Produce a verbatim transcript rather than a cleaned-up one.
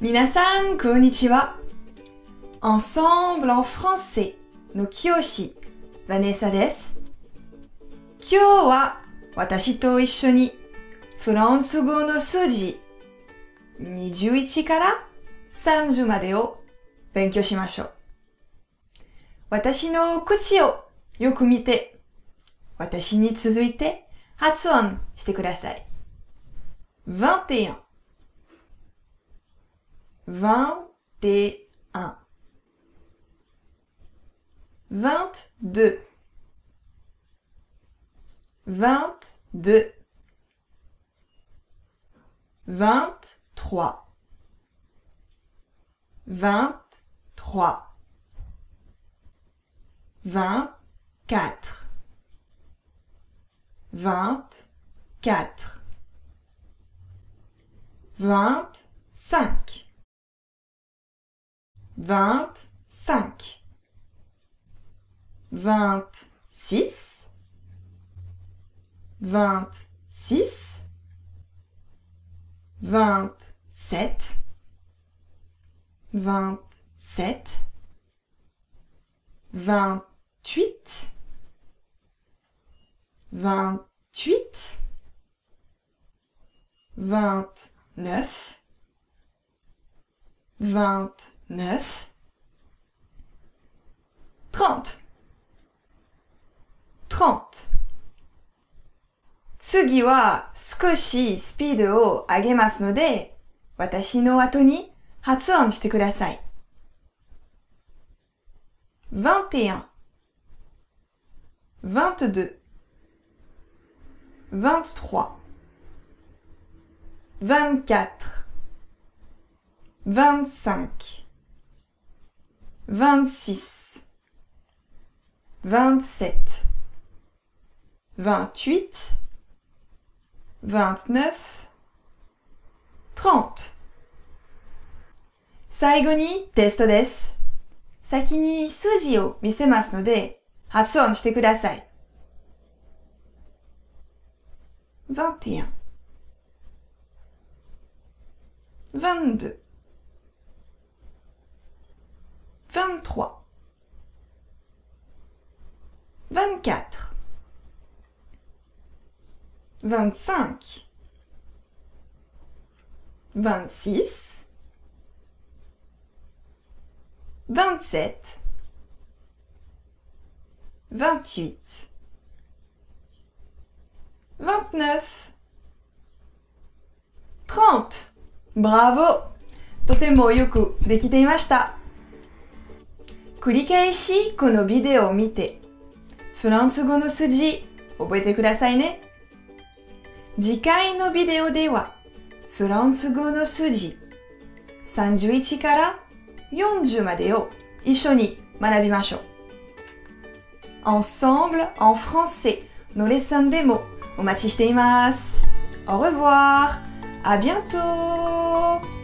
Minasan, konnichiwa. Ensemble en français no Kiyoshi, Vanessa desu. Kyou wa watashi to issho ni Furansu go no sujiにじゅういちからさんじゅうまでを勉強しましょう。私の口をよく見て、私に続いて発音してください。vingt et un, vingt et un, vingt-deux, vingt-deux, vingt-trois, vingt-trois, vingt-quatre, vingt-quatre, vingt-cinq, vingt-cinq, vingt-six, vingt-six, vingt-sept, vingt-sept, vingt-huit, vingt-huit, vingt-neuf, vingt-neuf, trente, trente. 次は少しスピードを上げますので、私の後に発音してください。vingt et un, vingt-deux, vingt-trois, vingt-quatre, vingt-cinq, vingt-six, vingt-sept, vingt-huit, vingt-neuf, trente. 最後にテストです。先に数字を見せますので、発音してください。vingt et un, vingt-deux, vingt-trois, vingt-quatre, vingt-cinq, vingt-six, vingt-sept, vingt-huit, vingt-neuf, trente. Bravo! とてもよくできていました。繰り返しこのビデオを見て、フランス語の数字覚えてくださいね。次回のビデオでは、フランス語の数字さんじゅういちからよんじゅうまでを一緒に学びましょう。Ensemble en français のレッスンでもお待ちしています。Au revoir! À bientôt!